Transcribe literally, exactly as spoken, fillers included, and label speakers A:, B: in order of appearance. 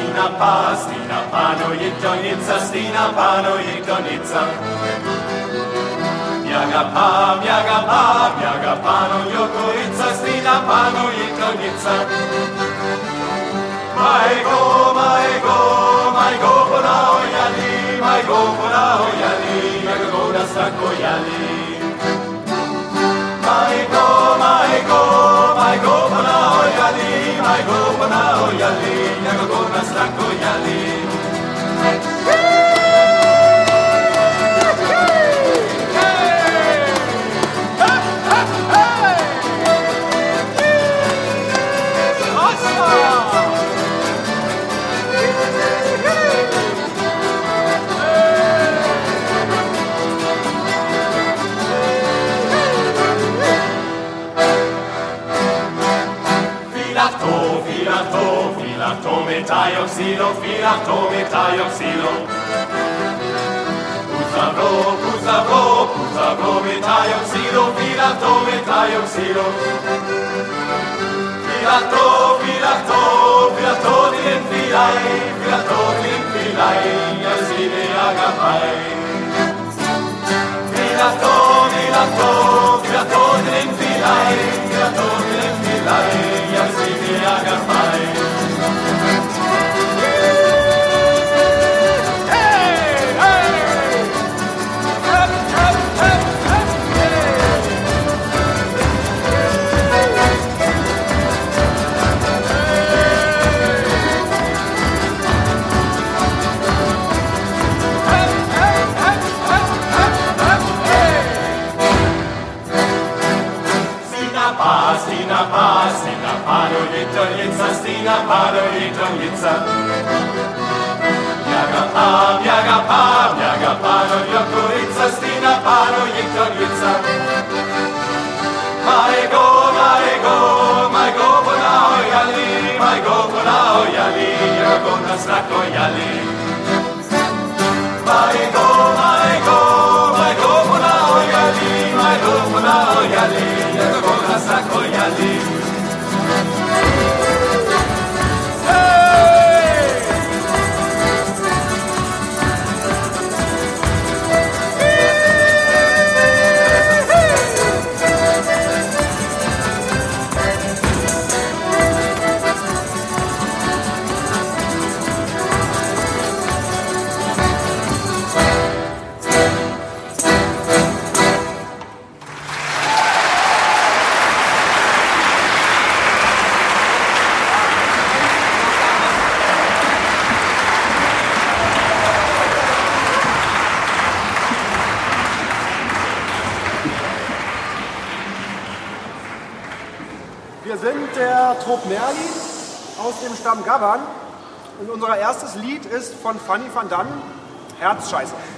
A: stina pa, stina pano jitonica, stina pano jitonica. Miaga pa, miaga pa, miaga pano jokorica, stina pano jitonica. Maj go, maj go, maj go pona ojali, maj go pona ojali, jaga go na strako jali. Maj go, maj go, maj go pona ojali, maj go pona ojali, jaga go na strako jali. Metioxilo, filato, metioxilo. Pusavro, pusavro, pusavro, metioxilo, filato, metioxilo. Filato, filato, filato di infilai, filato di infilai, asine agapai. Filato, filato, filato di infilai, filato di infilai, asine agapai. Stina pa, stina pano jitonica, stina pano jitonica. Miaga pa, miaga pa, miaga pano jokorica, stina pano jitonica. Maj go, maj go, maj go pona ojali, maj go pona ojali, jaga go na strako jali. Maj go, maj go, maj go pona ojali, maj go pona ojali, jaga go na strako jali.
B: Wir sind der Trupp Merli aus dem Stamm Gavern und unser erstes Lied ist von Fanny van Dann, Herzscheiße.